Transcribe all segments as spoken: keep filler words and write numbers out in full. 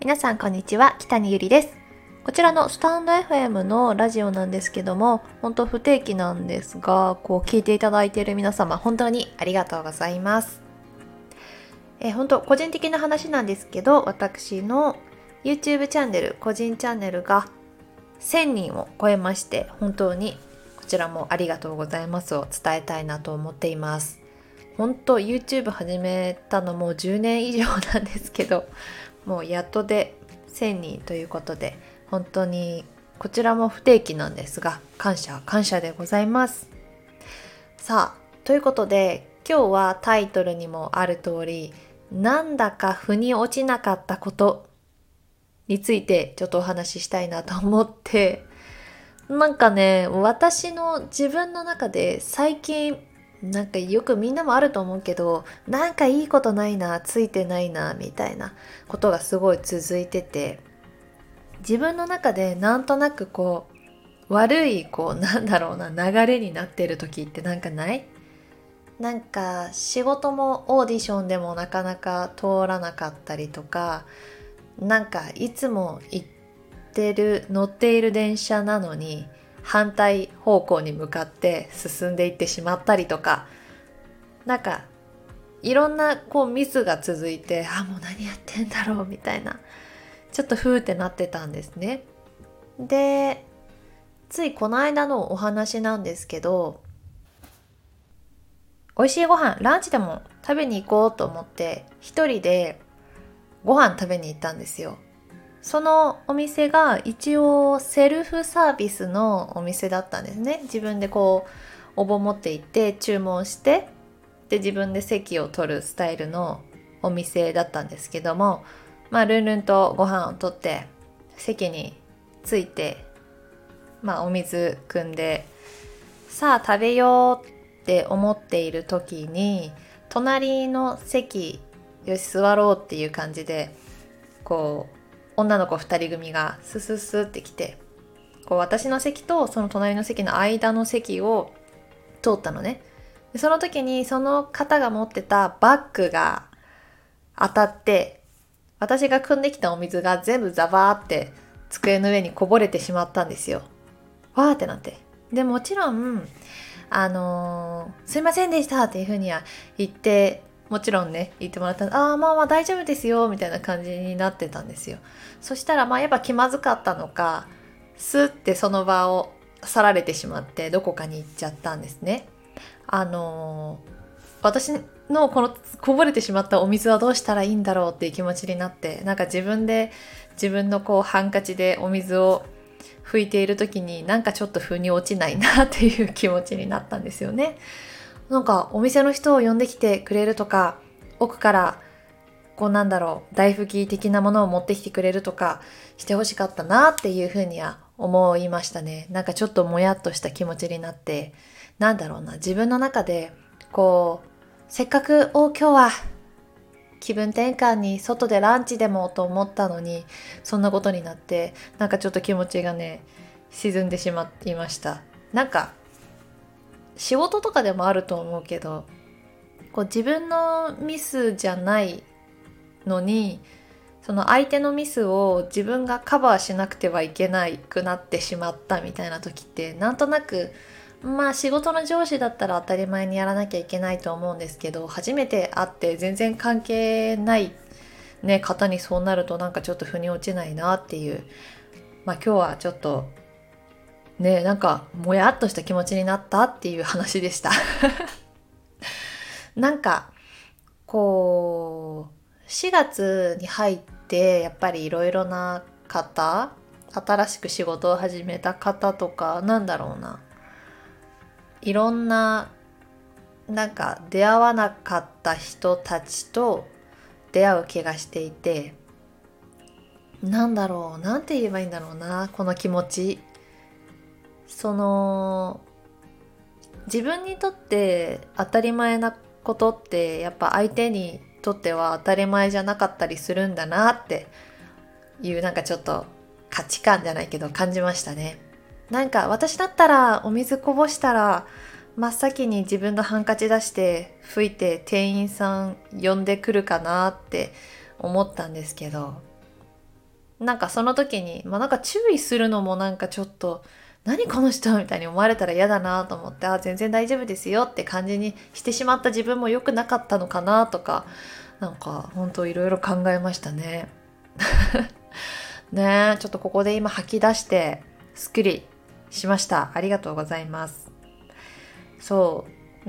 皆さんこんにちは、北にゆりです。こちらのスタンド エフエム のラジオなんですけども、本当不定期なんですが、こう聞いていただいている皆様本当にありがとうございます。えー、本当個人的な話なんですけど、私の YouTube チャンネル、個人チャンネルがせんにんを超えまして、本当にこちらもありがとうございますを伝えたいなと思っています。本当 YouTube 始めたのもうじゅうねん以上なんですけど、もうやっとでせんにんということで、本当にこちらも不定期なんですが、感謝感謝でございます。さあ、ということで今日はタイトルにもある通り、なんだか腑に落ちなかったことについてちょっとお話ししたいなと思って、なんかね、私の自分の中で最近なんかよくみんなもあると思うけど、なんかいいことないな、ついてないなみたいなことがすごい続いてて、自分の中でなんとなくこう悪いこうなんだろうな流れになってる時ってなんかない？なんか仕事もオーディションでもなかなか通らなかったりとか、なんかいつも行ってる乗っている電車なのに反対方向に向かって進んでいってしまったりとか、なんかいろんなこうミスが続いて、あ、もう何やってんだろうみたいな、ちょっとふーってなってたんですね。で、ついこの間のお話なんですけど、美味しいご飯ランチでも食べに行こうと思って一人でご飯食べに行ったんですよ。そのお店が一応セルフサービスのお店だったんですね。自分でこうお盆持って行って注文して、で自分で席を取るスタイルのお店だったんですけども、まあルンルンとご飯を取って席に着いて、まあお水汲んで、さあ食べようって思っている時に、隣の席、よし座ろうっていう感じで、こう女の子ふたり組がスススって来て、こう私の席とその隣の席の間の席を通ったのね。でその時にその方が持ってたバッグが当たって、私が汲んできたお水が全部ザバーって机の上にこぼれてしまったんですよ。わーってなって。でもちろんあのー、すいませんでしたっていうふうには言って、もちろんね言ってもらったら、ああまあまあ大丈夫ですよみたいな感じになってたんですよ。そしたらまあやっぱ気まずかったのか、スッてその場を去られてしまってどこかに行っちゃったんですね。あのー、私のこのこぼれてしまったお水はどうしたらいいんだろうっていう気持ちになって、なんか自分で自分のこうハンカチでお水を拭いている時に、なんかちょっと腑に落ちないなっていう気持ちになったんですよね。なんかお店の人を呼んできてくれるとか、奥からこうなんだろう大拭き的なものを持ってきてくれるとかしてほしかったなっていうふうには思いましたね。なんかちょっともやっとした気持ちになって、なんだろうな、自分の中でこうせっかくお今日は気分転換に外でランチでもと思ったのに、そんなことになって、なんかちょっと気持ちがね沈んでしまっていました。なんか仕事とかでもあると思うけど、こう自分のミスじゃないのに、その相手のミスを自分がカバーしなくてはいけなくなってしまったみたいな時って、なんとなくまあ仕事の上司だったら当たり前にやらなきゃいけないと思うんですけど、初めて会って全然関係ないね方にそうなると、なんかちょっと腑に落ちないなっていう、まあ今日はちょっとね、なんかもやっとした気持ちになったっていう話でしたなんかこうしがつに入ってやっぱりいろいろな方、新しく仕事を始めた方とか、なんだろうな、いろんななんか出会わなかった人たちと出会う気がしていて、なんだろう、なんて言えばいいんだろうな、この気持ち。その自分にとって当たり前なことってやっぱ相手にとっては当たり前じゃなかったりするんだなっていう、なんかちょっと価値観じゃないけど感じましたね。なんか私だったらお水こぼしたら真っ先に自分のハンカチ出して拭いて店員さん呼んでくるかなって思ったんですけど、 なんかその時に、まあなんか注意するのもなんかちょっと、何この人みたいに思われたら嫌だなと思って、あ、全然大丈夫ですよって感じにしてしまった自分も良くなかったのかなとか、なんか本当いろいろ考えましたね。ねえ、ちょっとここで今吐き出してすっきりしました。ありがとうございます。そう、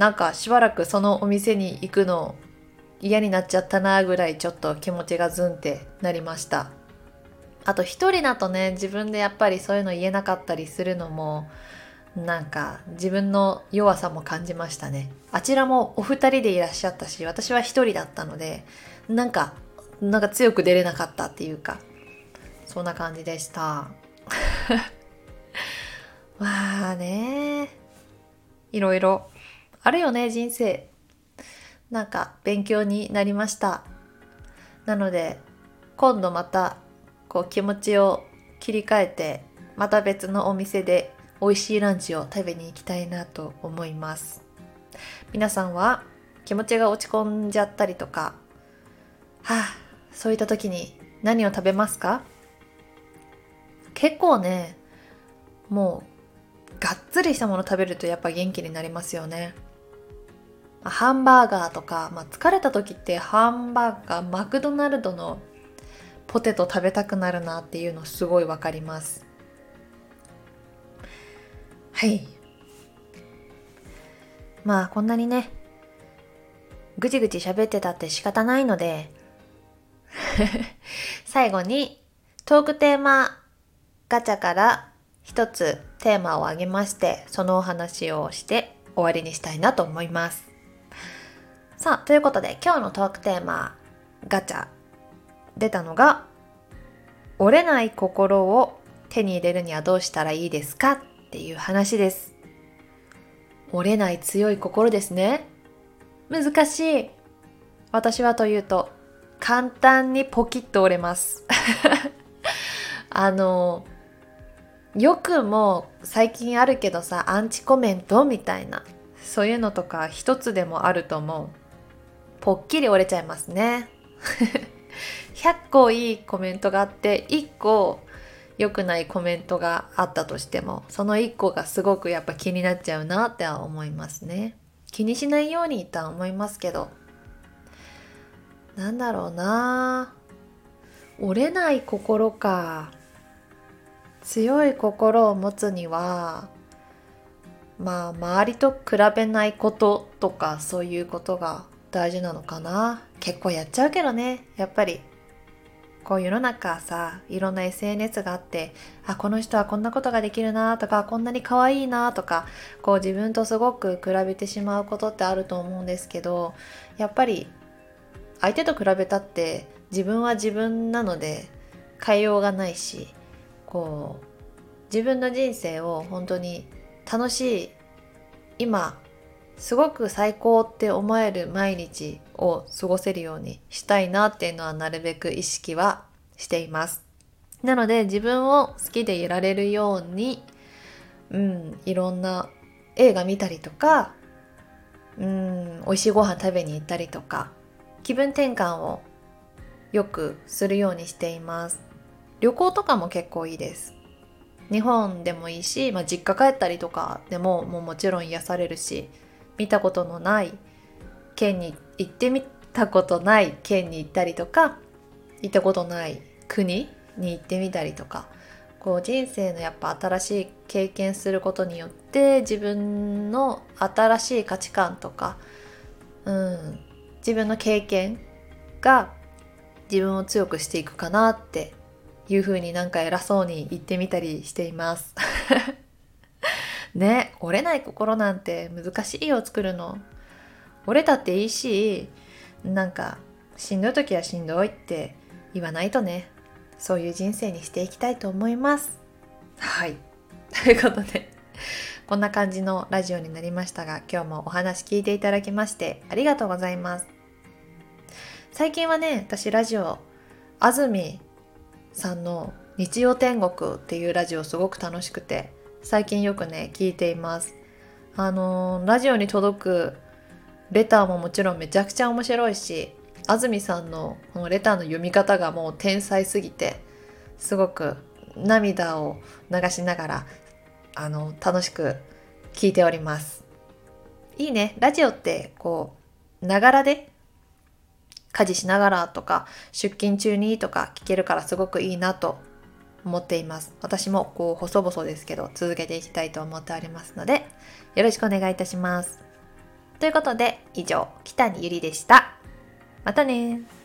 なんかしばらくそのお店に行くの嫌になっちゃったなぐらいちょっと気持ちがズンってなりました。あと一人だとね、自分でやっぱりそういうの言えなかったりするのもなんか自分の弱さも感じましたね。あちらもお二人でいらっしゃったし、私は一人だったので、なんかなんか強く出れなかったっていうか、そんな感じでした。まあね、いろいろあるよね、人生。なんか勉強になりました。なので今度またこう気持ちを切り替えて、また別のお店で美味しいランチを食べに行きたいなと思います。皆さんは気持ちが落ち込んじゃったりとか、はあ、そういった時に何を食べますか？結構ね、もうがっつりしたもの食べるとやっぱ元気になりますよね。ハンバーガーとか、まあ、疲れた時ってハンバーガー、マクドナルドのポテト食べたくなるなっていうのすごいわかります。はい。まあこんなにね、ぐちぐち喋ってたって仕方ないので最後にトークテーマガチャから一つテーマを挙げまして、そのお話をして終わりにしたいなと思います。さあ、ということで今日のトークテーマガチャ出たのが、折れない心を手に入れるにはどうしたらいいですかっていう話です。折れない強い心ですね。難しい。私はというと簡単にポキッと折れますあのよくも最近あるけどさ、アンチコメントみたいな、そういうのとか一つでもあると思う。ポッキリ折れちゃいますねひゃっこいいコメントがあっていっこ良くないコメントがあったとしても、そのいっこがすごくやっぱ気になっちゃうなっては思いますね。気にしないようにとは思いますけど、なんだろうな、折れない心か。強い心を持つには、まあ周りと比べないこととか、そういうことが大事なのかな。結構やっちゃうけどね、やっぱりこう世の中さ、いろんな エスエヌエス があって、あ、この人はこんなことができるなとか、こんなに可愛いなとか、こう自分とすごく比べてしまうことってあると思うんですけど、やっぱり相手と比べたって自分は自分なので変えようがないし、こう自分の人生を本当に楽しい、今すごく最高って思える毎日を過ごせるようにしたいなっていうのはなるべく意識はしています。なので自分を好きでいられるように、うん、いろんな映画見たりとか、うん、美味しいご飯食べに行ったりとか、気分転換をよくするようにしています。旅行とかも結構いいです。日本でもいいし、まあ、実家帰ったりとかでも、もうもちろん癒されるし、見たことのない県に行ってみたことない県に行ったりとか、行ったことない国に行ってみたりとか、こう人生のやっぱ新しい経験することによって自分の新しい価値観とか、うん、自分の経験が自分を強くしていくかなっていう風に、なんか偉そうに言ってみたりしていますね。折れない心なんて難しいよ、作るの。折れたっていいし、なんかしんどい時はしんどいって言わないとね。そういう人生にしていきたいと思います。はい、ということでこんな感じのラジオになりましたが、今日もお話聞いていただきましてありがとうございます。最近はね、私ラジオ、安住さんの日曜天国っていうラジオすごく楽しくて、最近よくね聞いています。あのー、ラジオに届くレターももちろんめちゃくちゃ面白いし、安住さんのこのレターの読み方がもう天才すぎて、 すごく涙を流しながらあの楽しく聞いております。いいね、ラジオってこうながらで家事しながらとか出勤中にとか聞けるからすごくいいなと思っています。私もこう細々ですけど続けていきたいと思っておりますので、よろしくお願いいたします。ということで以上、北にゆりでした。またね。